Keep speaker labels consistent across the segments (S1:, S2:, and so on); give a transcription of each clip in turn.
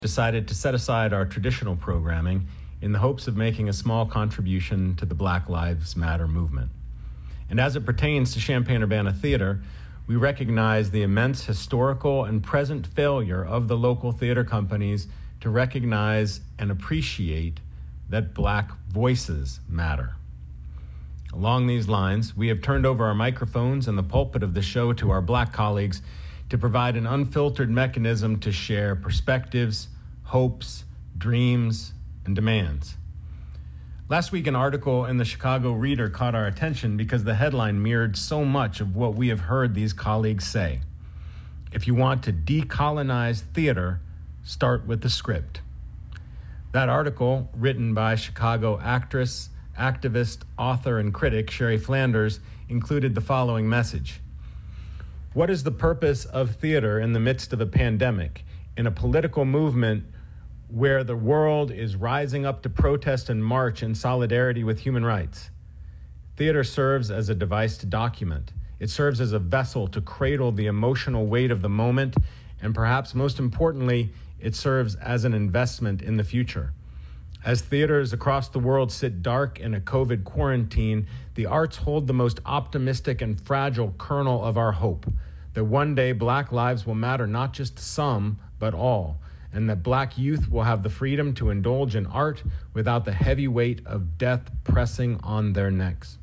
S1: decided to set aside our traditional programming in the hopes of making a small contribution to the Black Lives Matter movement. And as it pertains to Champaign-Urbana Theater, we recognize the immense historical and present failure of the local theater companies to recognize and appreciate that Black voices matter. Along these lines, we have turned over our microphones and the pulpit of the show to our Black colleagues to provide an unfiltered mechanism to share perspectives, hopes, dreams, and demands. Last week, an article in the Chicago Reader caught our attention because the headline mirrored so much of what we have heard these colleagues say. If you want to decolonize theater, start with the script. That article, written by Chicago actress, activist, author, and critic Sherry Flanders, included the following message. What is the purpose of theater in the midst of a pandemic, in a political movement where the world is rising up to protest and march in solidarity with human rights? Theater serves as a device to document. It serves as a vessel to cradle the emotional weight of the moment, and perhaps most importantly, it serves as an investment in the future. As theaters across the world sit dark in a COVID quarantine, the arts hold the most optimistic and fragile kernel of our hope, that one day Black lives will matter not just to some, but all, and that Black youth will have the freedom to indulge in art without the heavy weight of death pressing on their necks.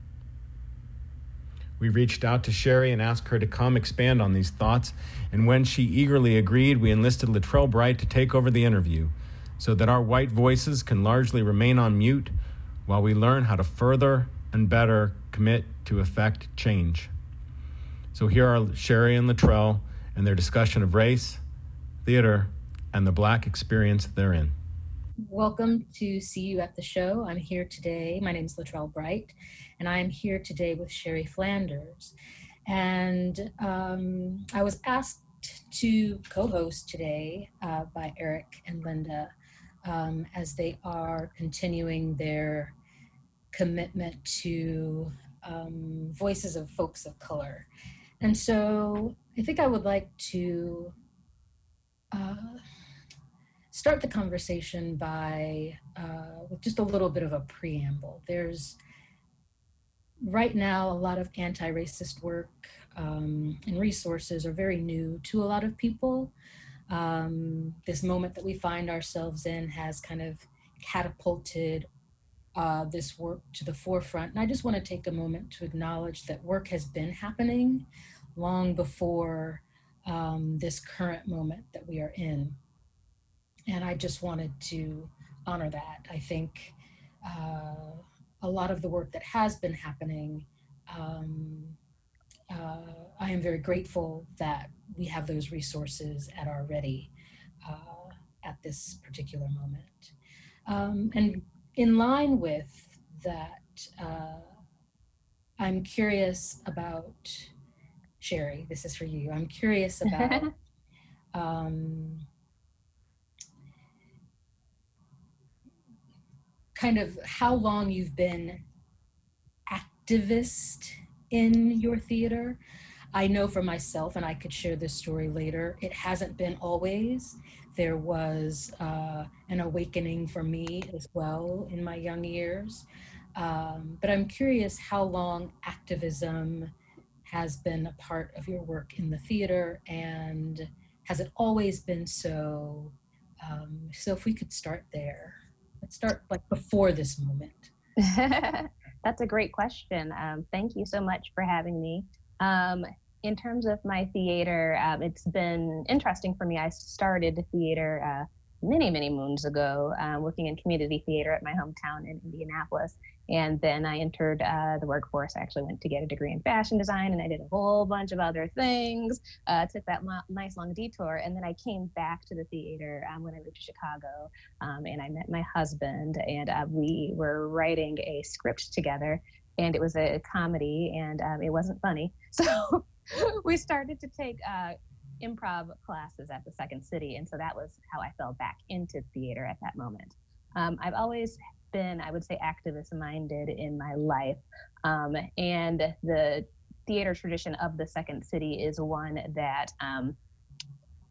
S1: We reached out to Sherry and asked her to come expand on these thoughts, and when she eagerly agreed, we enlisted Latrell Bright to take over the interview, so that our white voices can largely remain on mute while we learn how to further and better commit to effect change. So here are Sherry and Latrell and their discussion of race, theater, and the Black experience therein.
S2: Welcome to See You at the Show. I'm here today. My name is Latrell Bright, and I am here today with Sherry Flanders. And I was asked to co-host today by Eric and Linda as they are continuing their commitment to voices of folks of color. And so I think I would like to start the conversation by with just a little bit of a preamble. There's right now a lot of anti-racist work and resources are very new to a lot of people. This moment that we find ourselves in has kind of catapulted this work to the forefront. And I just want to take a moment to acknowledge that work has been happening long before this current moment that we are in. And I just wanted to honor that. I think a lot of the work that has been happening, I am very grateful that we have those resources at our ready at this particular moment. And in line with that, I'm curious about, Sherry, this is for you. I'm curious about kind of how long you've been activist in your theater. I know for myself, and I could share this story later, it hasn't been always. There was an awakening for me as well in my young years. But I'm curious how long activism has been a part of your work in the theater, and has it always been so? So if we could start there. Let's start like before this moment.
S3: That's a great question. Thank you so much for having me. In terms of my theater, it's been interesting for me. I started theater many moons ago, working in community theater at my hometown in Indianapolis. And then I entered the workforce. I actually went to get a degree in fashion design, and I did a whole bunch of other things. Took that nice long detour. And then I came back to the theater when I moved to Chicago, and I met my husband, and we were writing a script together. And it was a comedy, and it wasn't funny. So we started to take improv classes at the Second City. And so that was how I fell back into theater at that moment. I've always been, I would say, activist-minded in my life. And the theater tradition of the Second City is one that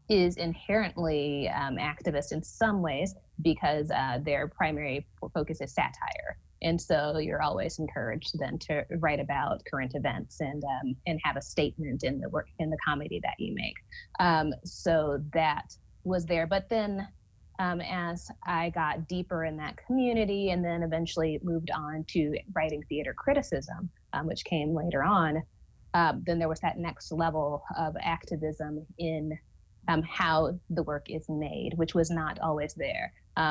S3: is inherently activist in some ways because their primary focus is satire. And so you're always encouraged then to write about current events and have a statement in the work, in the comedy that you make. So that was there. But then as I got deeper in that community and then eventually moved on to writing theater criticism, which came later on, then there was that next level of activism in how the work is made, which was not always there.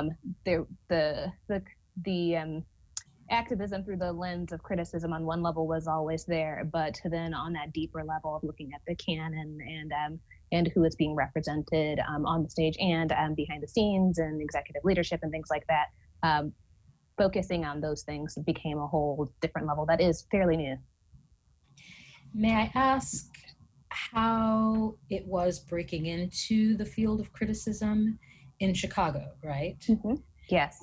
S3: The activism through the lens of criticism on one level was always there, but then on that deeper level of looking at the canon and who is being represented on the stage and behind the scenes and executive leadership and things like that, focusing on those things became a whole different level that is fairly new.
S2: May I ask how it was breaking into the field of criticism in Chicago, right?
S3: Mm-hmm. Yes.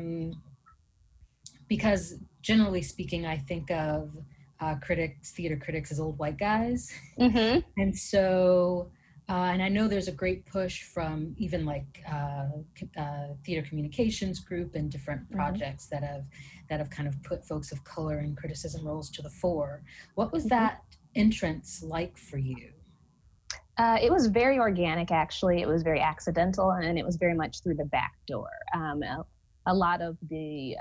S2: Because generally speaking, I think of theater critics as old white guys.
S3: Mm-hmm.
S2: And so, and I know there's a great push from even like theater communications group and different projects that have kind of put folks of color in criticism roles to the fore. What was that entrance like for you?
S3: It was very organic, actually. It was very accidental, and it was very much through the back door. A lot of the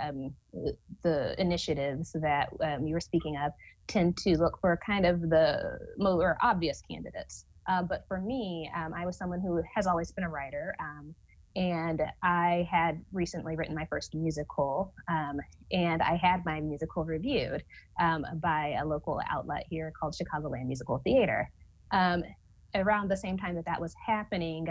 S3: initiatives that you were speaking of tend to look for kind of the more obvious candidates. But for me, I was someone who has always been a writer, and I had recently written my first musical, and I had my musical reviewed by a local outlet here called Chicagoland Musical Theater. Around the same time that was happening,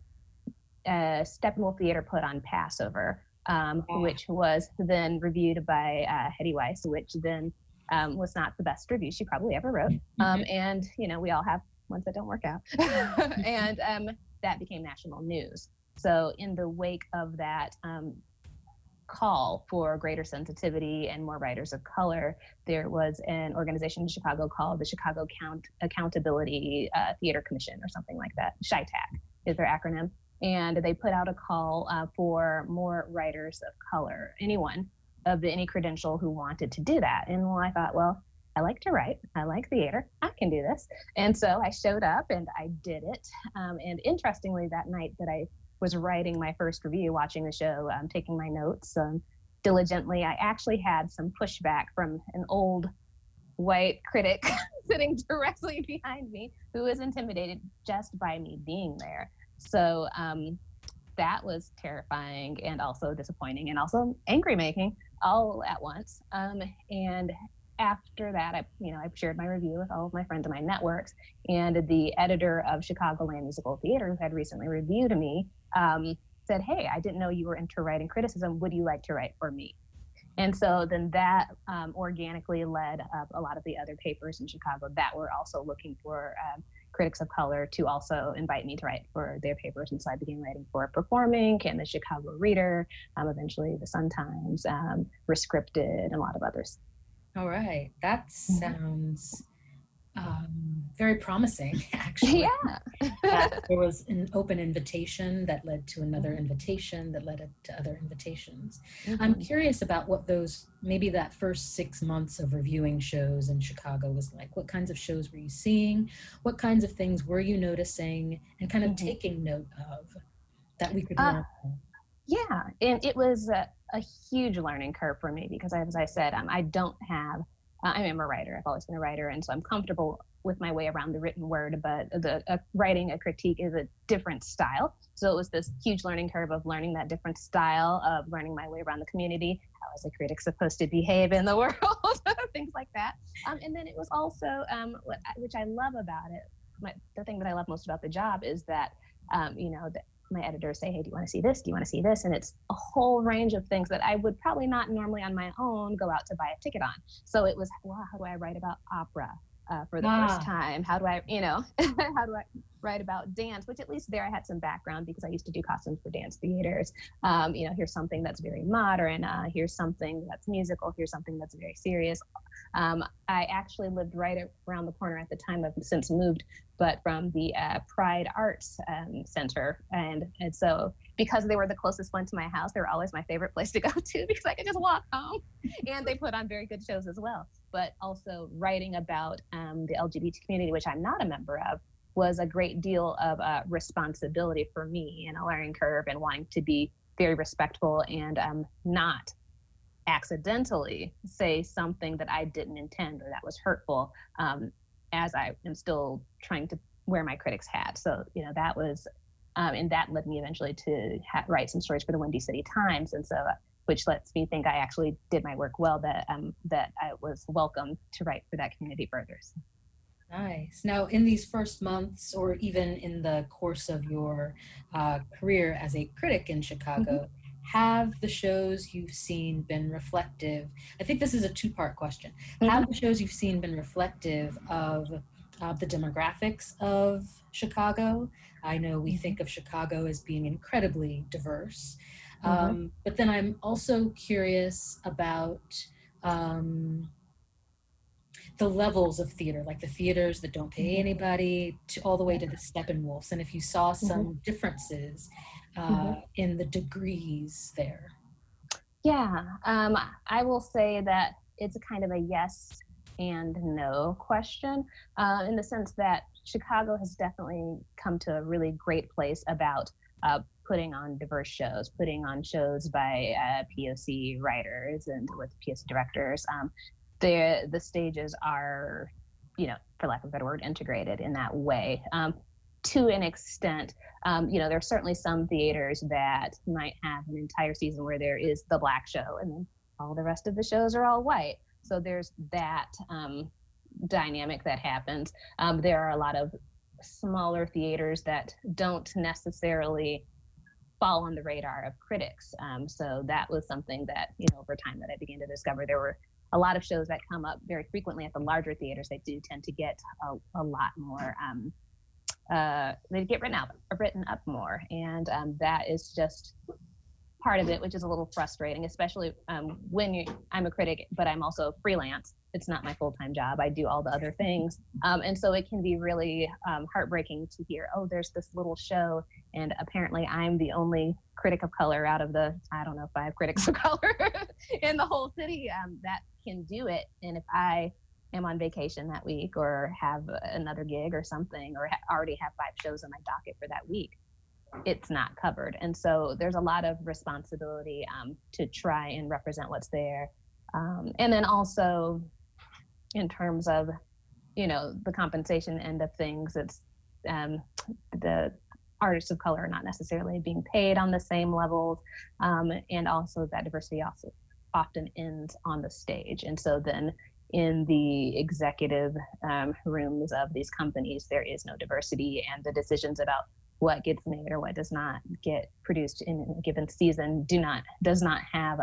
S3: Steppenwolf Theater put on Passover, which was then reviewed by Hetty Weiss, which then was not the best review she probably ever wrote. And, you know, we all have ones that don't work out. And that became national news. So in the wake of that call for greater sensitivity and more writers of color, there was an organization in Chicago called the Chicago Accountability Theater Commission or something like that. CHITAC is their acronym. And they put out a call for more writers of color, anyone of any credential who wanted to do that. And I thought, well, I like to write, I like theater, I can do this. And so I showed up and I did it. And interestingly, that night that I was writing my first review, watching the show, taking my notes diligently, I actually had some pushback from an old white critic sitting directly behind me who was intimidated just by me being there. So that was terrifying and also disappointing and also angry making all at once. And after that, I shared my review with all of my friends in my networks, and the editor of Chicagoland Musical Theater, who had recently reviewed me, said, "Hey, I didn't know you were into writing criticism. Would you like to write for me?" And so then that organically led up a lot of the other papers in Chicago that were also looking for critics of color to also invite me to write for their papers. And so I began writing for Performing and the Chicago Reader, eventually the Sun-Times, Rescripted, and a lot of others.
S2: All right. That sounds very promising, actually.
S3: Yeah.
S2: That there was an open invitation that led to another invitation that led to other invitations. I'm curious about what maybe that first 6 months of reviewing shows in Chicago was like. What kinds of shows were you seeing? What kinds of things were you noticing and kind of taking note of that we could learn from?
S3: Yeah, and it was a huge learning curve for me because, as I said, I am a writer. I've always been a writer, and so I'm comfortable with my way around the written word, but writing a critique is a different style. So it was this huge learning curve of learning that different style, of learning my way around the community, how is a critic supposed to behave in the world, things like that. And then it was also, which I love about it, the thing that I love most about the job is that, my editors say, "Hey, do you want to see this? Do you want to see this?" And it's a whole range of things that I would probably not normally on my own go out to buy a ticket on. So it was, wow, how do I write about opera? for the first time. How do I, how do I write about dance? Which at least there I had some background because I used to do costumes for dance theaters. Here's something that's very modern. Here's something that's musical. Here's something that's very serious. I actually lived right around the corner at the time. I've since moved, but from the Pride Arts Center. And so because they were the closest one to my house, they were always my favorite place to go to because I could just walk home. And they put on very good shows as well. But also writing about the LGBT community, which I'm not a member of, was a great deal of responsibility for me and a learning curve and wanting to be very respectful and not accidentally say something that I didn't intend or that was hurtful, as I am still trying to wear my critic's hat. So, that was, and that led me eventually to write some stories for the Windy City Times. And so, which lets me think I actually did my work well, that I was welcome to write for that community further. So.
S2: Nice. Now, in these first months, or even in the course of your career as a critic in Chicago, have the shows you've seen been reflective? I think this is a two-part question. Have the shows you've seen been reflective of the demographics of Chicago? I know we think of Chicago as being incredibly diverse, but then I'm also curious about the levels of theater, like the theaters that don't pay anybody all the way to the Steppenwolfs, and if you saw some differences in the degrees there.
S3: Yeah, I will say that it's a kind of a yes and no question, in the sense that Chicago has definitely come to a really great place about putting on diverse shows, putting on shows by POC writers and with POC directors. The stages are, for lack of a better word, integrated in that way. To an extent, there are certainly some theaters that might have an entire season where there is the Black show and then all the rest of the shows are all white. So there's that dynamic that happens. There are a lot of smaller theaters that don't necessarily fall on the radar of critics. So that was something that, over time that I began to discover. There were a lot of shows that come up very frequently at the larger theaters. They do tend to get a lot more, they get written up more. And that is just part of it, which is a little frustrating, especially when I'm a critic, but I'm also freelance. It's not my full-time job. I do all the other things. And so it can be really heartbreaking to hear, oh, there's this little show, and apparently I'm the only critic of color out of the, 5 critics of color in the whole city that can do it. And if I am on vacation that week or have another gig or something, or already have 5 shows on my docket for that week, it's not covered. And so there's a lot of responsibility to try and represent what's there. And then also in terms of, the compensation end of things, it's the artists of color are not necessarily being paid on the same levels. And also that diversity also often ends on the stage. And so then in the executive rooms of these companies, there is no diversity, and the decisions about what gets made or what does not get produced in a given season does not have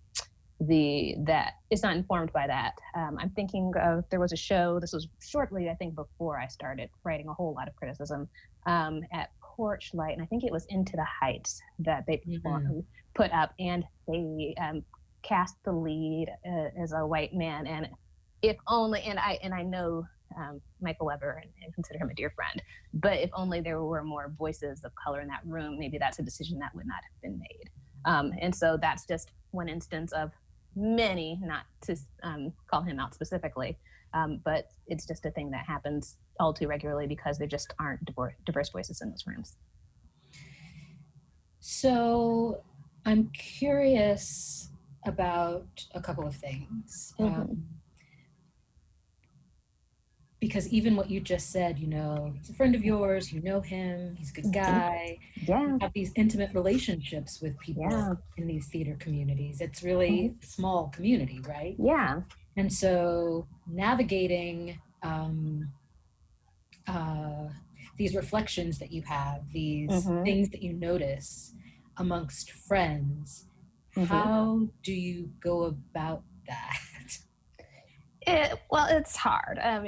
S3: it's not informed by that. I'm thinking of, there was a show, this was shortly, I think, before I started writing a whole lot of criticism, at Porch Light, and I think it was Into the Heights that they put up, and they cast the lead as a white man, and if only, and I know Michael Weber and consider him a dear friend, but if only there were more voices of color in that room, maybe that's a decision that would not have been made. And so that's just one instance of many, not to call him out specifically, but it's just a thing that happens all too regularly because there just aren't diverse voices in those rooms.
S2: So I'm curious about a couple of things. Because even what you just said, he's a friend of yours, you know him, he's a good guy.
S3: Yeah.
S2: You have these intimate relationships with people in these theater communities. It's really a small community, right?
S3: Yeah.
S2: And so navigating these reflections that you have, these things that you notice amongst friends, how do you go about that?
S3: Well, it's hard. I mean,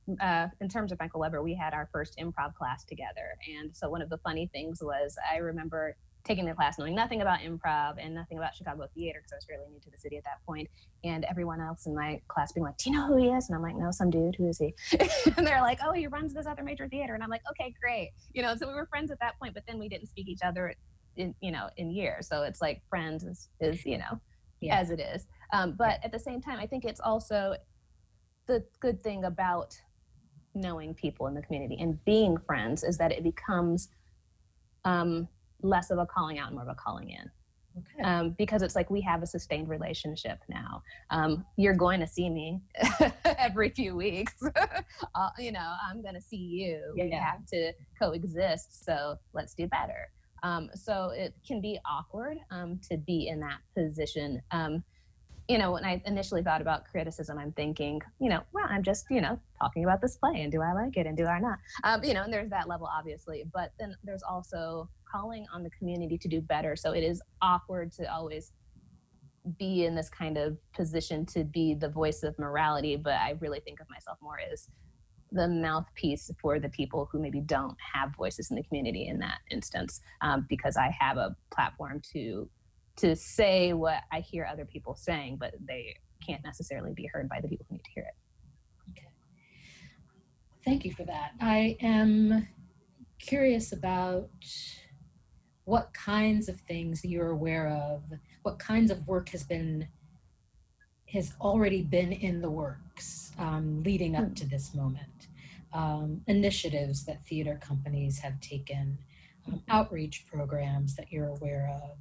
S3: in terms of Michael Weber, we had our first improv class together. And so one of the funny things was I remember taking the class knowing nothing about improv and nothing about Chicago theater because I was fairly new to the city at that point. And everyone else in my class being like, do you know who he is? And I'm like, no, some dude. Who is he? And they're like, oh, he runs this other major theater. And I'm like, okay, great. So we were friends at that point, but then we didn't speak each other in years. So it's like friends is as it is. But at the same time, I think it's also the good thing about knowing people in the community and being friends is that it becomes less of a calling out and more of a calling in. Okay. Because it's like we have a sustained relationship now. You're going to see me every few weeks. I'm going to see you. Yeah. We have to coexist. So let's do better. So it can be awkward to be in that position. When I initially thought about criticism, I'm thinking, well, I'm just, talking about this play and do I like it and do I not? And there's that level, obviously, but then there's also calling on the community to do better. So it is awkward to always be in this kind of position to be the voice of morality, but I really think of myself more as the mouthpiece for the people who maybe don't have voices in the community in that instance, because I have a platform to say what I hear other people saying, but they can't necessarily be heard by the people who need to hear it.
S2: Okay. Thank you for that. I am curious about what kinds of things you're aware of, what kinds of work has already been in the works leading up to this moment. Initiatives that theater companies have taken, outreach programs that you're aware of.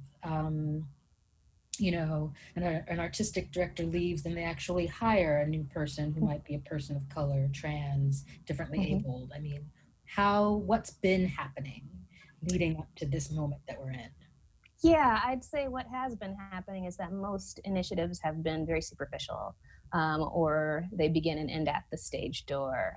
S2: An artistic director leaves and they actually hire a new person who might be a person of color, trans, differently abled. I mean, what's been happening leading up to this moment that we're in?
S3: Yeah, I'd say what has been happening is that most initiatives have been very superficial, or they begin and end at the stage door.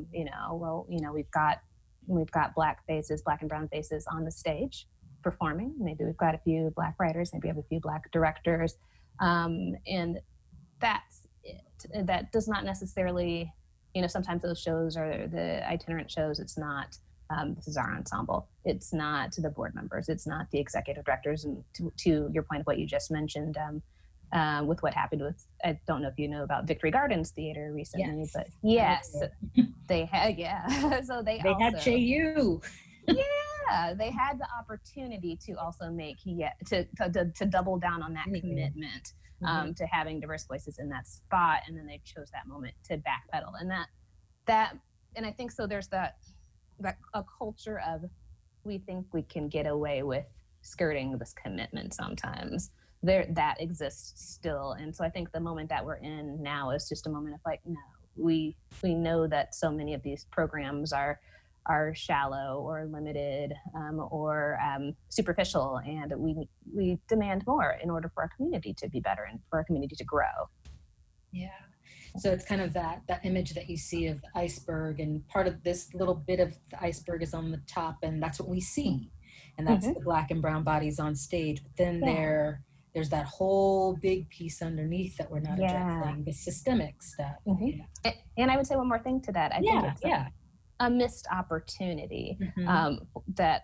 S3: We've got Black and brown faces on the stage performing. Maybe we've got a few Black writers, maybe we have a few Black directors, and that's it. That does not necessarily, sometimes those shows are the itinerant shows. It's not, this is our ensemble. It's not the board members. It's not the executive directors. And to your point of what you just mentioned, with what happened with, I don't know if you know about Victory Gardens Theater recently, but yes, they had, so they also
S2: had JU.
S3: Yeah, they had the opportunity to also make to double down on that commitment to having diverse voices in that spot, and then they chose that moment to backpedal, and and I think so. There's that a culture of we think we can get away with skirting this commitment sometimes. That exists still, and so I think the moment that we're in now is just a moment of like, no, we know that so many of these programs are shallow or limited or superficial, and we demand more in order for our community to be better and for our community to grow.
S2: Yeah. So it's kind of that image that you see of the iceberg, and part of this little bit of the iceberg is on the top, and that's what we see. And that's the Black and brown bodies on stage. But then there's that whole big piece underneath that we're not addressing, the systemic stuff.
S3: And I would say one more thing to that. I think it's a missed opportunity that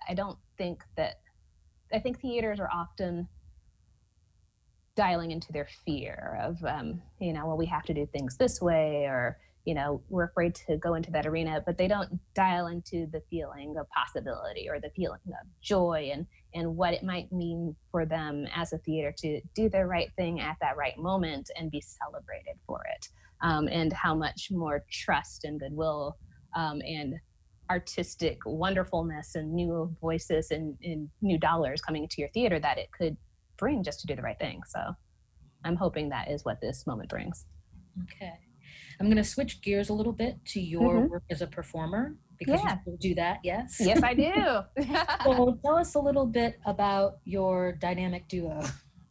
S3: I think theaters are often dialing into their fear of, well, we have to do things this way, or, we're afraid to go into that arena, but they don't dial into the feeling of possibility or the feeling of joy and what it might mean for them as a theater to do the right thing at that right moment and be celebrated for it. And how much more trust and goodwill and artistic wonderfulness and new voices and new dollars coming into your theater that it could bring just to do the right thing. So I'm hoping that is what this moment brings.
S2: Okay. I'm going to switch gears a little bit to your work as a performer, because you still do that, yes?
S3: Yes, I do.
S2: So tell us a little bit about your dynamic duo.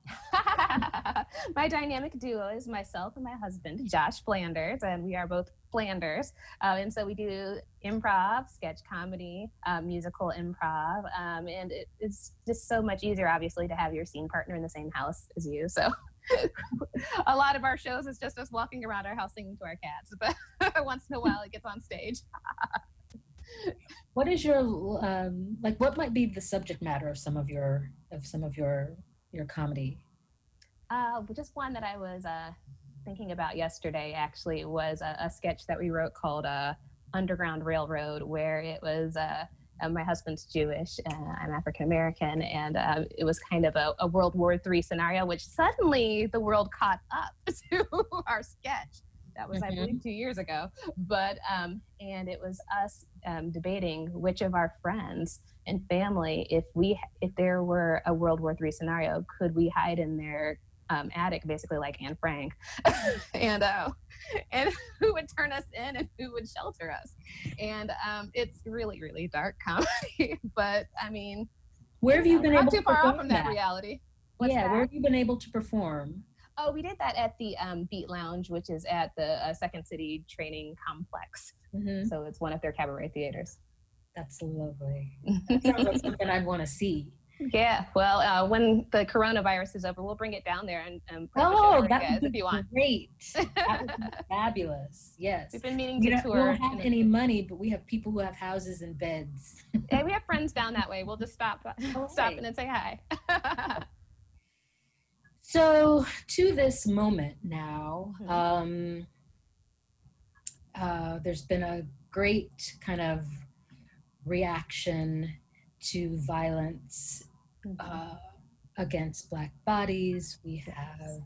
S3: My dynamic duo is myself and my husband, Josh Flanders, and we are both Flanders. And so we do improv, sketch comedy, musical improv. And it's just so much easier, obviously, to have your scene partner in the same house as you. So a lot of our shows is just us walking around our house singing to our cats, but once in a while it gets on stage.
S2: What is your like? What might be the subject matter of some of your comedy?
S3: Just one that I was thinking about yesterday actually was a sketch that we wrote called Underground Railroad, where it was my husband's Jewish, I'm African American, and it was kind of a World War III scenario, which suddenly the world caught up to our sketch. That was, I believe, 2 years ago. But and it was us debating which of our friends and family, if there were a World War III scenario, could we hide in their attic, basically like Anne Frank, and who would turn us in and who would shelter us. And it's really, really dark comedy. But I mean,
S2: where have you been able
S3: not too
S2: to
S3: far off
S2: perform
S3: from that
S2: that?
S3: reality.
S2: Where have you been able to perform?
S3: Oh, we did that at the Beat Lounge, which is at the Second City Training Complex. So it's one of their cabaret theaters.
S2: That's lovely. That sounds like something I'd want to see.
S3: Yeah, well, when the coronavirus is over, we'll bring it down there and
S2: that would
S3: if you want.
S2: Great. That would be fabulous. Yes.
S3: We've been meaning to tour.
S2: We don't have any money, but we have people who have houses and beds.
S3: Yeah, we have friends down that way. We'll just stop in and say hi.
S2: So to this moment now, there's been a great kind of reaction to violence against Black bodies. We have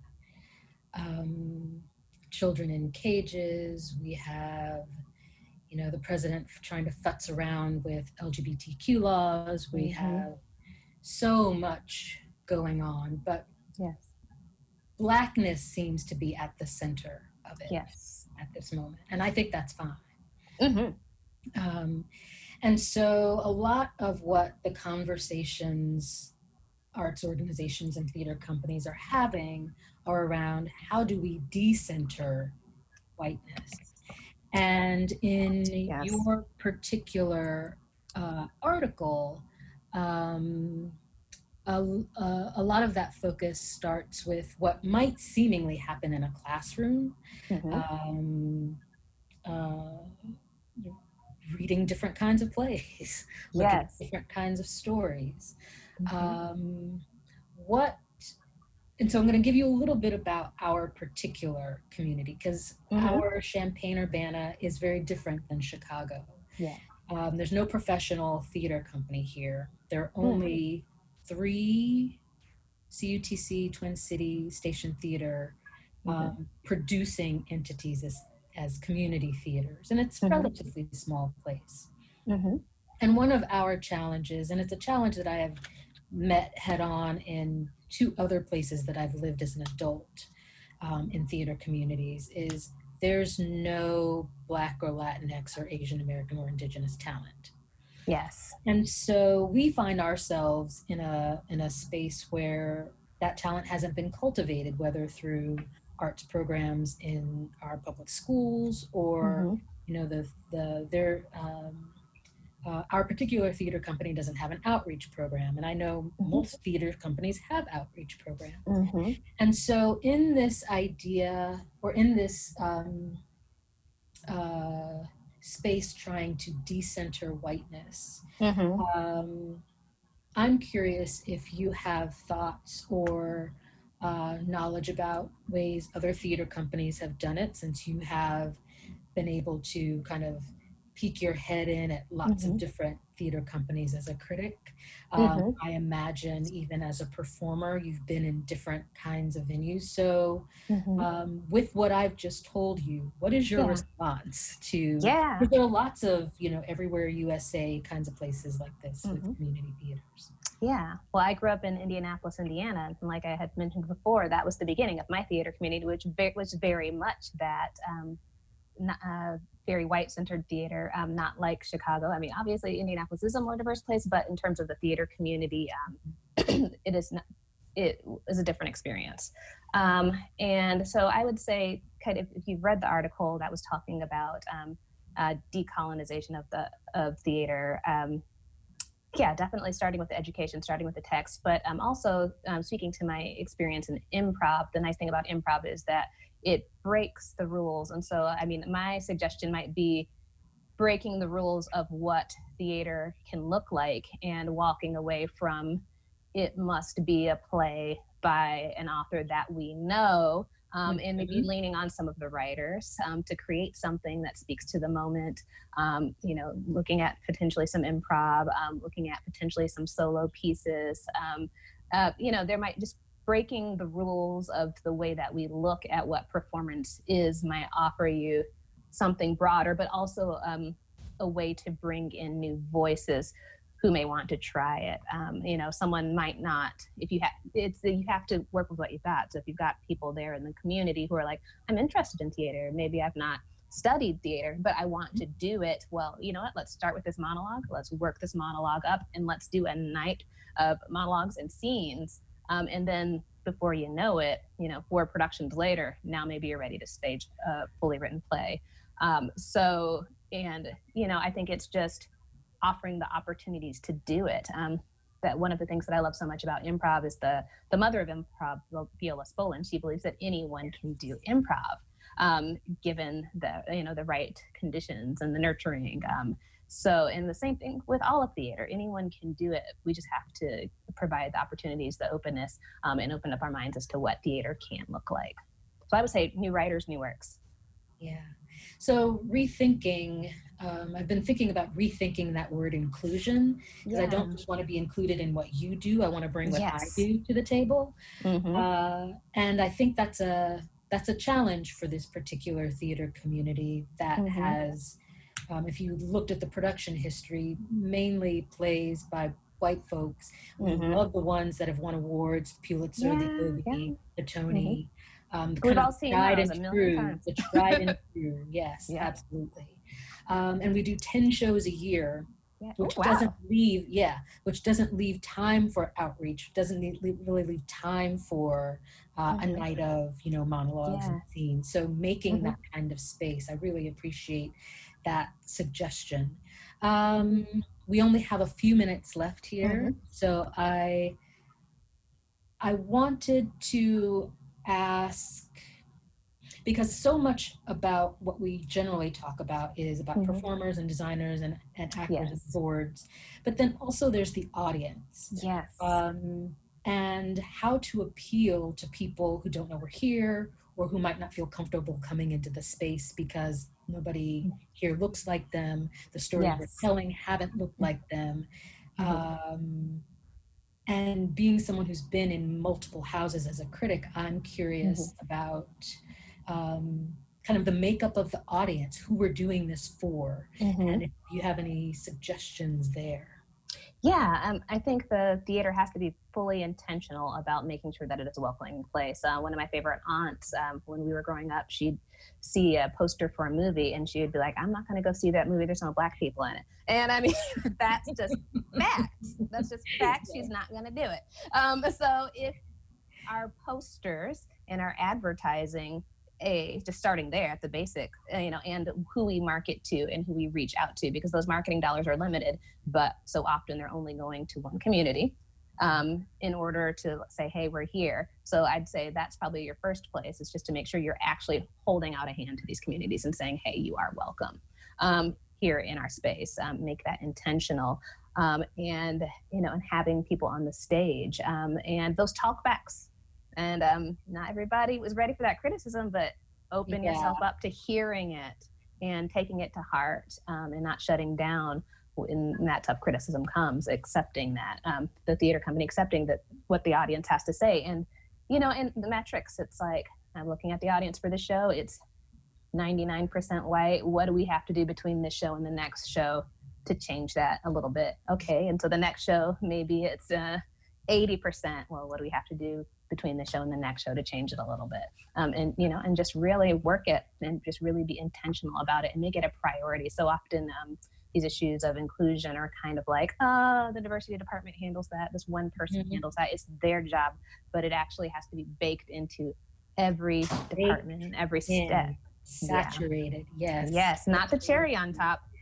S2: children in cages. We have, the president trying to futz around with LGBTQ laws. We have so much going on, but Blackness seems to be at the center of it at this moment. And I think that's fine. And so a lot of what the conversations arts organizations and theater companies are having are around how do we decenter whiteness. And in your particular article, a lot of that focus starts with what might seemingly happen in a classroom. Reading different kinds of plays, looking at different kinds of stories. And so I'm going to give you a little bit about our particular community, because our Champaign-Urbana is very different than Chicago. There's no professional theater company here. There are only 3 CUTC, Twin City Station Theater producing entities as community theaters, and it's a relatively small place. And one of our challenges, and it's a challenge that I have met head on in 2 other places that I've lived as an adult in theater communities, is there's no Black or Latinx or Asian American or Indigenous talent. And so we find ourselves in a space where that talent hasn't been cultivated, whether through arts programs in our public schools or our particular theater company doesn't have an outreach program, and I know most theater companies have outreach programs. And so in this idea, or in this space trying to decenter whiteness, I'm curious if you have thoughts or knowledge about ways other theater companies have done it, since you have been able to kind of peek your head in at lots of different theater companies as a critic. I imagine even as a performer, you've been in different kinds of venues. So with what I've just told you, what is your response to, because there are lots of, everywhere USA kinds of places like this with community theaters.
S3: Well, I grew up in Indianapolis, Indiana, and like I had mentioned before, that was the beginning of my theater community, which was very much that very white-centered theater, not like Chicago. I mean, obviously Indianapolis is a more diverse place, but in terms of the theater community, it is a different experience. And so I would say, kind of, if you've read the article that was talking about decolonization of theater, Yeah, definitely starting with the education, starting with the text, but also speaking to my experience in improv. The nice thing about improv is that it breaks the rules. And so, I mean, my suggestion might be breaking the rules of what theater can look like and walking away from it must be a play by an author that we know, and maybe leaning on some of the writers to create something that speaks to the moment. You know, looking at potentially some improv, looking at potentially some solo pieces. You know, there might just breaking the rules of the way that we look at what performance is might offer you something broader, but also a way to bring in new voices who may want to try it. You know, someone might not, if you have, you have to work with what you've got. So if you've got people there in the community who are like, I'm interested in theater, maybe I've not studied theater, but I want to do it. Well, you know what, let's start with this monologue. Let's work this monologue up and let's do a night of monologues and scenes. And then before you know it, you know, 4 productions later, now maybe you're ready to stage a fully written play. So, and, you know, I think it's just offering the opportunities to do it. That one of the things that I love so much about improv is the mother of improv, Viola Spolin. She believes that anyone can do improv, given the, you know, the right conditions and the nurturing. So, and the same thing with all of theater, anyone can do it. We just have to provide the opportunities, the openness, and open up our minds as to what theater can look like. So I would say new writers, new works.
S2: Yeah. So rethinking, I've been thinking about rethinking that word inclusion, because I don't just want to be included in what you do. I want to bring what I do to the table. And I think that's a challenge for this particular theater community that has, if you looked at the production history, mainly plays by white folks. We love the ones that have won awards, Pulitzer, the Obie, the Tony.
S3: We've all seen those a million times.
S2: The tried and true, yes, absolutely. And we do 10 shows a year, which doesn't leave time for outreach, doesn't really leave time for a night of, you know, monologues and scenes. So making that kind of space, I really appreciate that suggestion. We only have a few minutes left here, so I wanted to ask, because so much about what we generally talk about is about performers and designers and actors and boards, but then also there's the audience. And how to appeal to people who don't know we're here, or who might not feel comfortable coming into the space because nobody here looks like them, the stories we're telling haven't looked like them. And being someone who's been in multiple houses as a critic, I'm curious about kind of the makeup of the audience, who we're doing this for, and if you have any suggestions there.
S3: Yeah, I think the theater has to be fully intentional about making sure that it is a welcoming place. One of my favorite aunts, when we were growing up, she'd see a poster for a movie and she would be like, I'm not going to go see that movie. There's no Black people in it. And I mean, that's just fact. That's just fact. She's not going to do it. So if our posters and our advertising, just starting there at the basic, you know, and who we market to and who we reach out to, because those marketing dollars are limited, but so often they're only going to one community in order to say, hey, we're here. So I'd say that's probably your first place, is just to make sure you're actually holding out a hand to these communities and saying, hey, you are welcome here in our space. Make that intentional. And, you know, and having people on the stage and those talkbacks. And not everybody was ready for that criticism, but open yourself up to hearing it and taking it to heart, and not shutting down when that tough criticism comes, accepting that, the theater company accepting that what the audience has to say. And, you know, in the metrics, it's like, I'm looking at the audience for the show, it's 99% white. What do we have to do between this show and the next show to change that a little bit? Okay, and so the next show, maybe it's 80%. Well, what do we have to do between the show and the next show to change it a little bit? And, you know, and just really work it and just really be intentional about it and make it a priority. So often these issues of inclusion are kind of like, oh, the diversity department handles that. This one person handles that. It's their job, but it actually has to be baked into every department and every step.
S2: Saturated, yes.
S3: Yes, not the cherry on top.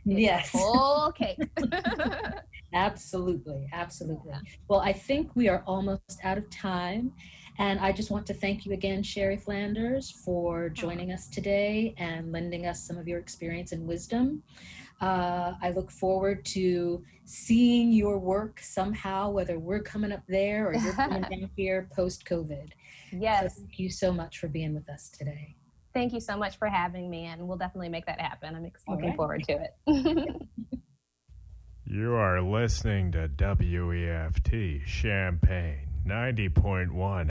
S2: Yes.
S3: Whole cake.
S2: Absolutely. Well, I think we are almost out of time. And I just want to thank you again, Sherry Flanders, for joining us today and lending us some of your experience and wisdom. I look forward to seeing your work somehow, whether we're coming up there or you're coming down here post-COVID.
S3: Yes.
S2: So thank you so much for being with us today.
S3: Thank you so much for having me, and we'll definitely make that happen. I'm looking forward to it.
S4: You are listening to WEFT Champaign 90.1